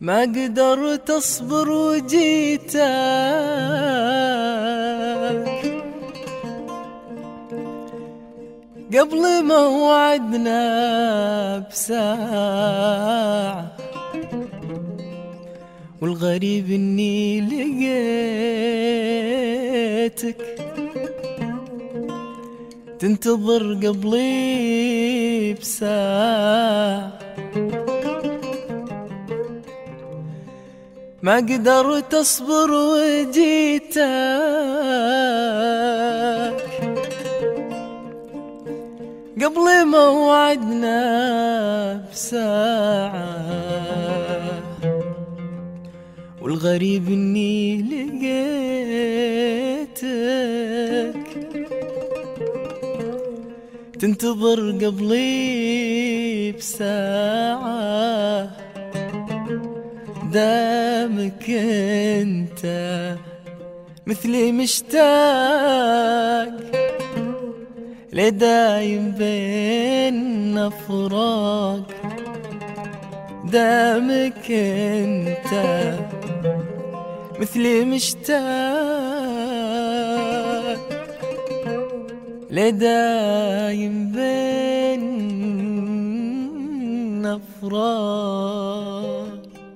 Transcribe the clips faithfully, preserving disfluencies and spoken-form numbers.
ما قدرت اصبر وجيتك قبل موعدنا بساعة، والغريب اني لقيتك تنتظر قبلي بساعة. ما قدرت اصبر وجيتك قبل موعدنا بساعة، والغريب اني لقيتك تنتظر قبلي بساعة. دامك انت مثلي مشتاق لدايم بيننا فراق. دامك انت مثلي مشتاق لدايم بيننا فراق.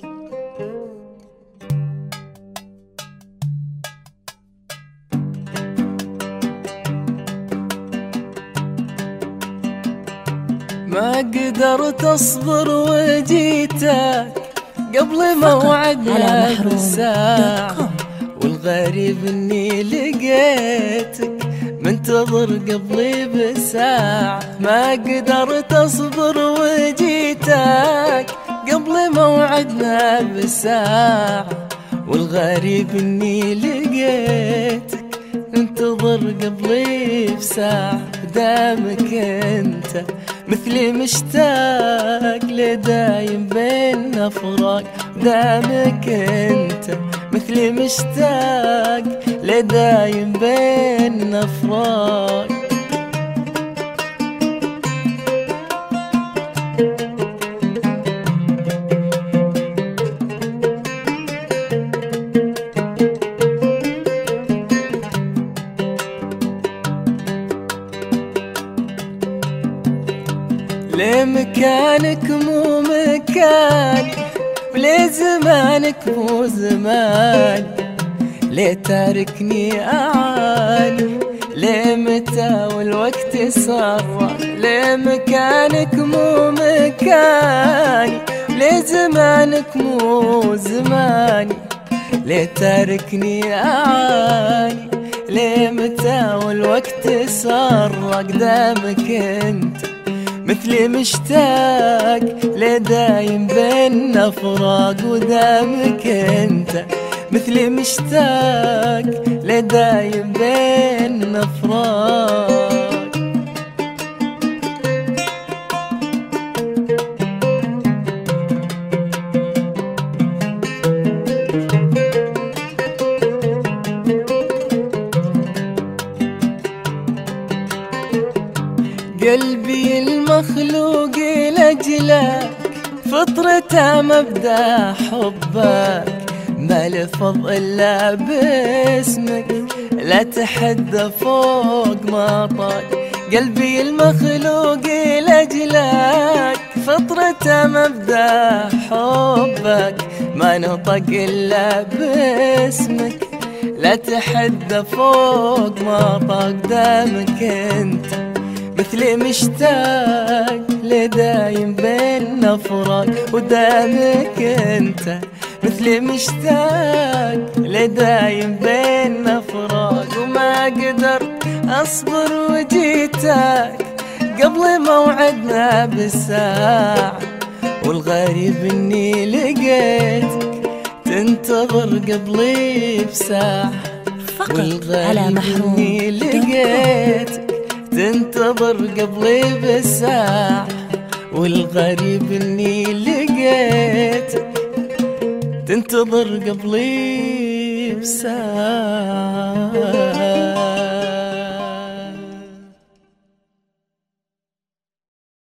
ما قدرت اصبر وجيتك قبل موعدنا بساعة، والغريب اني لقيتك منتظر قبلي بساعة. ما قدرت اصبر وجيتك قبل موعدنا بساعة، والغريب اني لقيتك انتظر قبلي بساعة. دامك انت مثلي مشتاق لدايم بيننا فراق. دامك انت مثلي مشتاق لدايم بيننا فراق. ليه مكانك مو مكاني، وليه زمانك مو زماني، ليه تاركني أعاني، ليه متى والوقت صار. ليه مكانك مو مكاني، ليه زمانك مو زماني، ليه تاركني أعاني، ليه متى والوقت صار. دامك انت مثلي مشتاق لدايم بيننا فراق. ودامك انت مثلي مشتاق لدايم بيننا فراق. قلبي المخلوق لأجلك فطرته مبدأ حبك، ما لفظ إلا باسمك لا تحدى فوق ما طاق. قلبي المخلوق لأجلك فطرته مبدأ حبك، ما نطق إلا باسمك لا تحدى فوق ما طاق. دامك انت مثلي مشتاق لدايم بيننا فراق. ودامك انت مثلي مشتاق لدايم بيننا فراق. وما قدرت اصبر وجيتك قبل موعدنا بساعة، والغريب اني لقيتك تنتظر قبلي بساعة. والغريب اني لقيتك تنتظر قبلي بساعة، والغريب اني لقيتك تنتظر قبلي بساعة.